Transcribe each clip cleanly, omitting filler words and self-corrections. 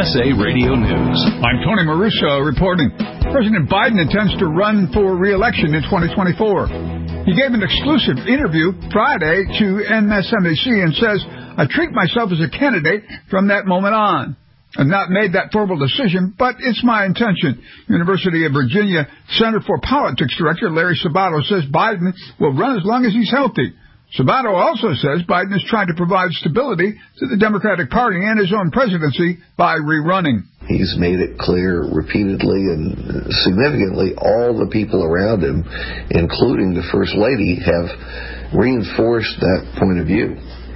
USA Radio News. I'm Tony Maruso reporting. President Biden intends to run for re-election in 2024. He gave an exclusive interview Friday to MSNBC and says, I treat myself as a candidate from that moment on. I've not made that formal decision, but it's my intention. University of Virginia Center for Politics Director Larry Sabato says Biden will run as long as he's healthy. Sabato also says Biden is trying to provide stability to the Democratic Party and his own presidency by rerunning. He's made it clear repeatedly and significantly all the people around him, including the First Lady, have reinforced that point of view.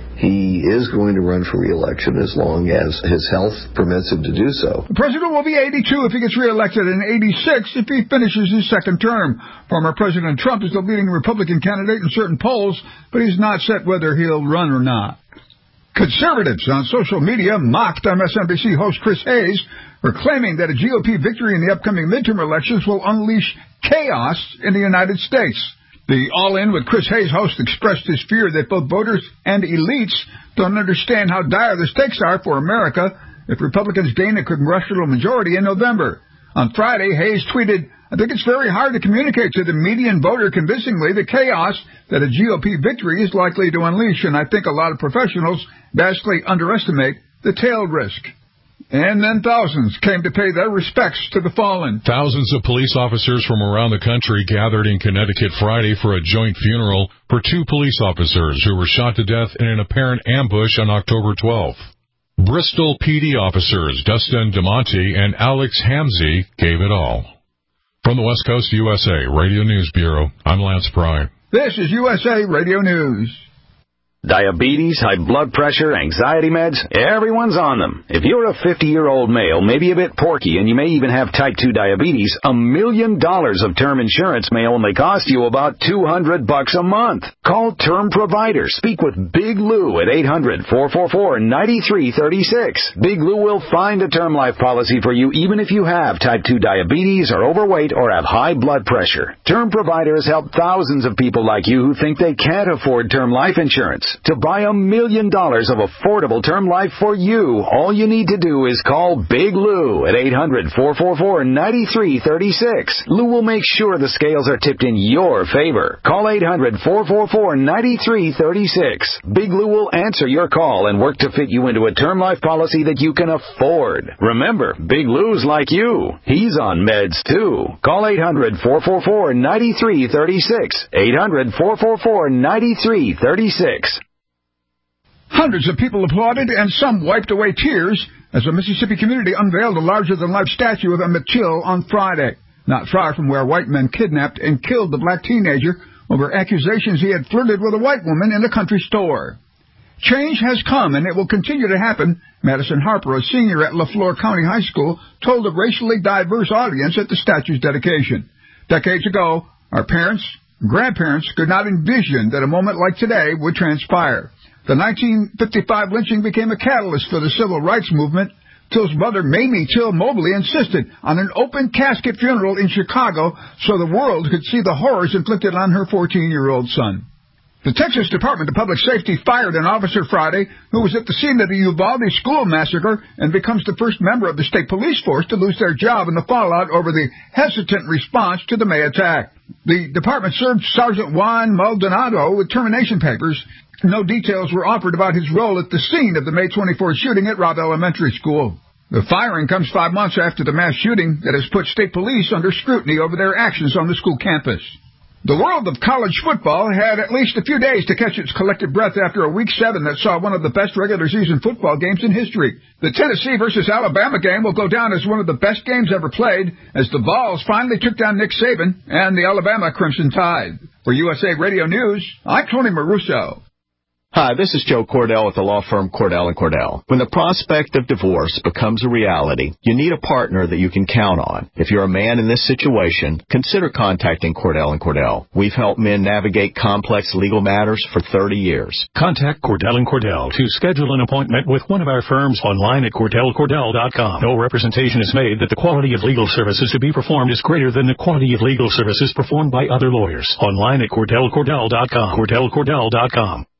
He is going to run for re-election as long as his health permits him to do so. The president will be 82 if he gets re-elected and 86 if he finishes his second term. Former President Trump is the leading Republican candidate in certain polls, but he's not set whether he'll run or not. Conservatives on social media mocked MSNBC host Chris Hayes for claiming that a GOP victory in the upcoming midterm elections will unleash chaos in the United States. The All In with Chris Hayes host expressed his fear that both voters and elites don't understand how dire the stakes are for America if Republicans gain a congressional majority in November. On Friday, Hayes tweeted, I think it's very hard to communicate to the median voter convincingly the chaos that a GOP victory is likely to unleash, and I think a lot of professionals vastly underestimate the tail risk. And then thousands came to pay their respects to the fallen. Thousands of police officers from around the country gathered in Connecticut Friday for a joint funeral for two police officers who were shot to death in an apparent ambush on October 12th. Bristol PD officers Dustin DeMonte and Alex Hamzy gave it all. From the West Coast USA Radio News Bureau, I'm Lance Pry. This is USA Radio News. Diabetes, high blood pressure, anxiety meds, everyone's on them. If you're a 50-year-old male, maybe a bit porky, and you may even have type 2 diabetes, $1 million of term insurance may only cost you about $200 a month. Call Term Provider. Speak with Big Lou at 800-444-9336. Big Lou will find a term life policy for you even if you have type 2 diabetes, are overweight, or have high blood pressure. Term Provider has helped thousands of people like you who think they can't afford term life insurance. To buy $1 million of affordable term life for you, all you need to do is call Big Lou at 800-444-9336. Lou will make sure the scales are tipped in your favor. Call 800-444-9336. Big Lou will answer your call and work to fit you into a term life policy that you can afford. Remember, Big Lou's like you. He's on meds, too. Call 800-444-9336. 800-444-9336. Hundreds of people applauded and some wiped away tears as a Mississippi community unveiled a larger-than-life statue of Emmett Till on Friday, not far from where white men kidnapped and killed the black teenager over accusations he had flirted with a white woman in a country store. Change has come, and it will continue to happen, Madison Harper, a senior at LaFleur County High School, told a racially diverse audience at the statue's dedication. Decades ago, our parents, grandparents could not envision that a moment like today would transpire. The 1955 lynching became a catalyst for the civil rights movement. Till's mother, Mamie Till Mobley, insisted on an open casket funeral in Chicago so the world could see the horrors inflicted on her 14-year-old son. The Texas Department of Public Safety fired an officer Friday who was at the scene of the Uvalde school massacre and becomes the first member of the state police force to lose their job in the fallout over the hesitant response to the May attack. The department served Sergeant Juan Maldonado with termination papers. No details were offered about his role at the scene of the May 24th shooting at Robb Elementary School. The firing comes 5 months after the mass shooting that has put state police under scrutiny over their actions on the school campus. The world of college football had at least a few days to catch its collective breath after a Week 7 that saw one of the best regular season football games in history. The Tennessee versus Alabama game will go down as one of the best games ever played as the Vols finally took down Nick Saban and the Alabama Crimson Tide. For USA Radio News, I'm Tony Maruso. Hi, this is Joe Cordell with the law firm Cordell & Cordell. When the prospect of divorce becomes a reality, you need a partner that you can count on. If you're a man in this situation, consider contacting Cordell & Cordell. We've helped men navigate complex legal matters for 30 years. Contact Cordell & Cordell to schedule an appointment with one of our firms online at CordellCordell.com. No representation is made that the quality of legal services to be performed is greater than the quality of legal services performed by other lawyers. Online at CordellCordell.com. CordellCordell.com.